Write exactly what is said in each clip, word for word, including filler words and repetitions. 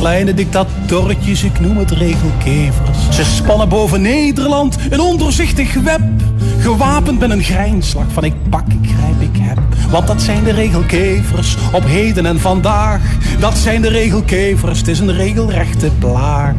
Kleine dictatortjes, ik noem het regelkevers. Ze spannen boven Nederland een ondoorzichtig web. Gewapend met een grijnslach van ik pak, ik grijp, ik heb. Want dat zijn de regelkevers op heden en vandaag. Dat zijn de regelkevers, het is een regelrechte plaag.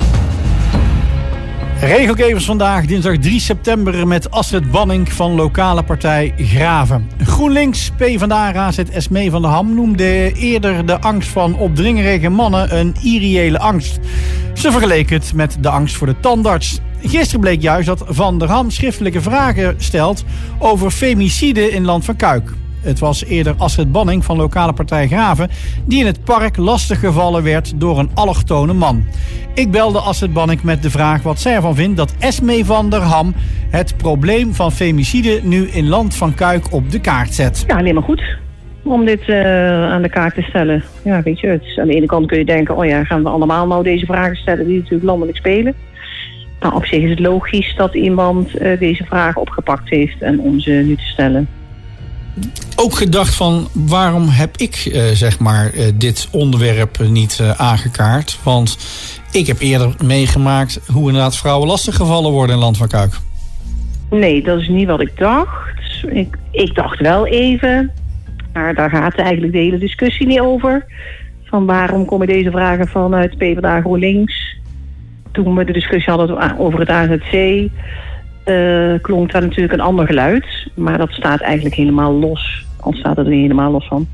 Regelkevers vandaag, dinsdag drie september, met Astrid Banning van lokale partij Graven. GroenLinks, PvdA-raadslid Esmee van der Ham noemde eerder de angst van opdringerige mannen een irreële angst. Ze vergeleek het met de angst voor de tandarts. Gisteren bleek juist dat Van der Ham schriftelijke vragen stelt over femicide in Land van Kuik. Het was eerder Astrid Banning van lokale partij Graven die in het park lastiggevallen werd door een allochtone man. Ik belde Astrid Banning met de vraag wat zij ervan vindt dat Esmee van der Ham het probleem van femicide nu in Land van Kuik op de kaart zet. Ja, alleen maar goed om dit uh, aan de kaart te stellen. Ja, weet je, het is, aan de ene kant kun je denken, oh ja, gaan we allemaal nou deze vragen stellen die natuurlijk landelijk spelen. Maar op zich is het logisch dat iemand uh, deze vraag opgepakt heeft en om ze nu te stellen. Ook gedacht van waarom heb ik uh, zeg maar uh, dit onderwerp niet uh, aangekaart? Want ik heb eerder meegemaakt hoe inderdaad vrouwen lastiggevallen worden in Land van Kuik. Nee, dat is niet wat ik dacht. Ik, ik dacht wel even, maar daar gaat eigenlijk de hele discussie niet over. Van waarom komen deze vragen vanuit PvdA GroenLinks? Toen we de discussie hadden over het A Z C... Uh, klonk daar natuurlijk een ander geluid. Maar dat staat eigenlijk helemaal los. Al staat het er niet helemaal los van.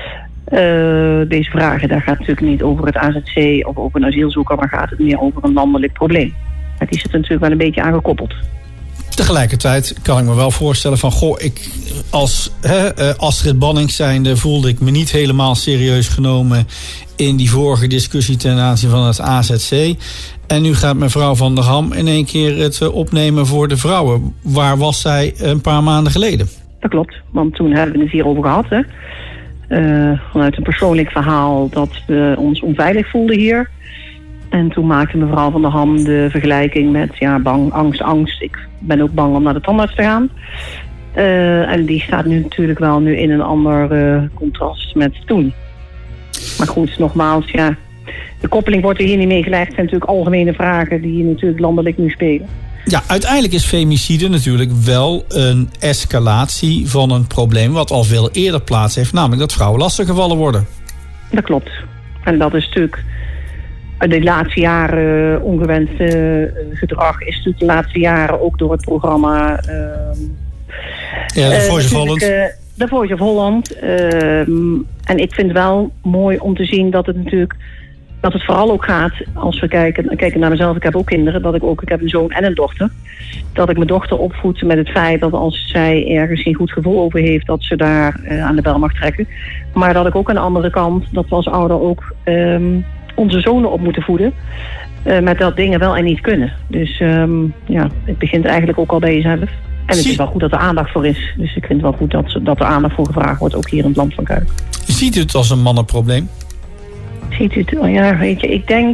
Uh, deze vragen, daar gaat het natuurlijk niet over het A Z C of over een asielzoeker, maar gaat het meer over een landelijk probleem. Maar die zit er natuurlijk wel een beetje aan gekoppeld. Tegelijkertijd kan ik me wel voorstellen van, goh, ik als hè, uh, Astrid Banning zijnde voelde ik me niet helemaal serieus genomen in die vorige discussie ten aanzien van het A Z C. En nu gaat mevrouw Van der Ham in één keer het uh, opnemen voor de vrouwen. Waar was zij een paar maanden geleden? Dat klopt, want toen hebben we het hierover gehad. Hè? Uh, vanuit een persoonlijk verhaal dat we ons onveilig voelden hier. En toen maakte mevrouw Van der Ham de vergelijking met ja, bang, angst, angst. Ik ben ook bang om naar de tandarts te gaan. Uh, en die staat nu natuurlijk wel nu in een ander uh, contrast met toen. Maar goed, nogmaals, ja, de koppeling wordt er hier niet mee gelegd. Het zijn natuurlijk algemene vragen die natuurlijk landelijk nu spelen. Ja, uiteindelijk is femicide natuurlijk wel een escalatie van een probleem wat al veel eerder plaats heeft. Namelijk dat vrouwen lastiggevallen worden. Dat klopt. En dat is natuurlijk de laatste jaren ongewenst uh, gedrag is natuurlijk de laatste jaren ook door het programma Uh, ja, de Voice of Holland. Uh, de Voice of Holland. Uh, en ik vind wel mooi om te zien dat het natuurlijk dat het vooral ook gaat, als we kijken, kijken naar mezelf, ik heb ook kinderen, dat ik ook, ik heb een zoon en een dochter, dat ik mijn dochter opvoed met het feit dat als zij ergens geen goed gevoel over heeft, dat ze daar uh, aan de bel mag trekken. Maar dat ik ook aan de andere kant, dat we als ouder ook um, onze zonen op moeten voeden, uh, met dat dingen wel en niet kunnen. Dus um, ja, het begint eigenlijk ook al bij jezelf. En het is wel goed dat er aandacht voor is. Dus ik vind het wel goed dat, dat er aandacht voor gevraagd wordt, ook hier in het Land van Kuik. Ziet u het als een mannenprobleem? Ziet u het? Oh ja, weet je, ik denk,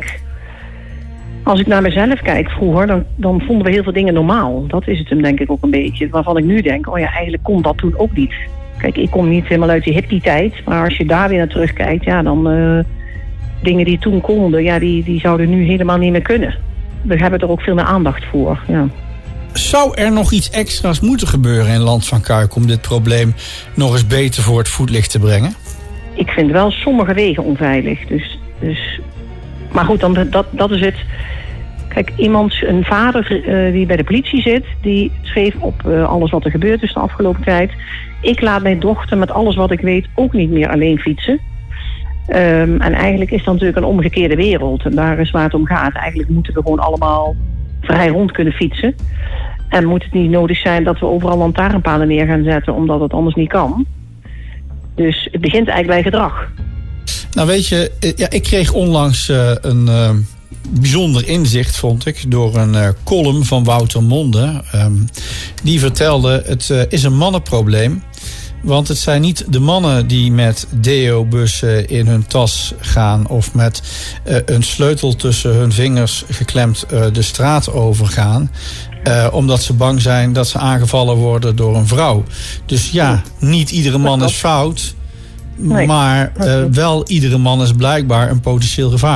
als ik naar mezelf kijk vroeger, dan, dan vonden we heel veel dingen normaal. Dat is het hem denk ik ook een beetje. Waarvan ik nu denk, oh ja, eigenlijk kon dat toen ook niet. Kijk, ik kom niet helemaal uit die hippie-tijd, maar als je daar weer naar terugkijkt, ja, dan uh, dingen die toen konden, ja, die, die zouden nu helemaal niet meer kunnen. We hebben er ook veel meer aandacht voor, ja. Zou er nog iets extra's moeten gebeuren in Land van Kuik om dit probleem nog eens beter voor het voetlicht te brengen? Ik vind wel sommige wegen onveilig. Dus, dus, maar goed, dan, dat, dat is het. Kijk, iemand, een vader uh, die bij de politie zit, die schreef op uh, alles wat er gebeurd is de afgelopen tijd. Ik laat mijn dochter met alles wat ik weet ook niet meer alleen fietsen. Um, en eigenlijk is dat natuurlijk een omgekeerde wereld. En daar is waar het om gaat. Eigenlijk moeten we gewoon allemaal vrij rond kunnen fietsen. En moet het niet nodig zijn dat we overal lantaarnpalen neer gaan zetten, omdat het anders niet kan. Dus het begint eigenlijk bij gedrag. Nou weet je, ja, ik kreeg onlangs uh, een uh, bijzonder inzicht, vond ik, door een uh, column van Wouter Monde. Um, die vertelde, het uh, is een mannenprobleem. Want het zijn niet de mannen die met deo-bussen in hun tas gaan of met uh, een sleutel tussen hun vingers geklemd uh, de straat overgaan. Uh, omdat ze bang zijn dat ze aangevallen worden door een vrouw. Dus ja, niet iedere man is fout. Nee, maar uh, wel iedere man is blijkbaar een potentieel gevaar.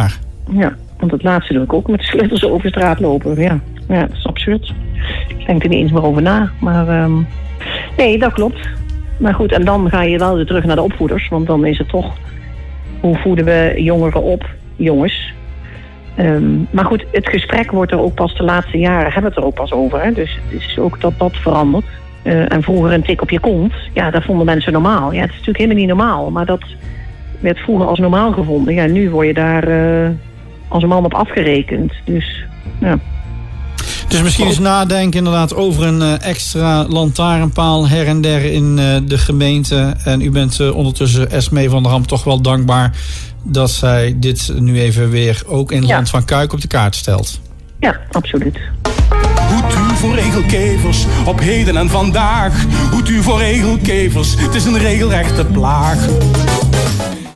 Ja, want het laatste doe ik ook met de sleutels over straat lopen. Ja, ja, dat is absurd. Ik denk er niet eens meer over na. Maar um, nee, dat klopt. Maar goed, en dan ga je wel weer terug naar de opvoeders. Want dan is het toch, hoe voeden we jongeren op, jongens? Um, maar goed, het gesprek wordt er ook pas de laatste jaren, hebben we het er ook pas over. Hè? Dus het is ook dat dat verandert. Uh, en vroeger een tik op je kont, ja, dat vonden mensen normaal. Ja, het is natuurlijk helemaal niet normaal, maar dat werd vroeger als normaal gevonden. Ja, nu word je daar uh, als een man op afgerekend. Dus, ja. Dus misschien eens nadenken inderdaad over een uh, extra lantaarnpaal her en der in uh, de gemeente. En u bent uh, ondertussen Esmee van der Ham toch wel dankbaar dat zij dit nu even weer ook in ja. Land van Kuik op de kaart stelt. Ja, absoluut. Hoed u voor regelkevers op heden en vandaag. Hoed u voor regelkevers, het is een regelrechte plaag.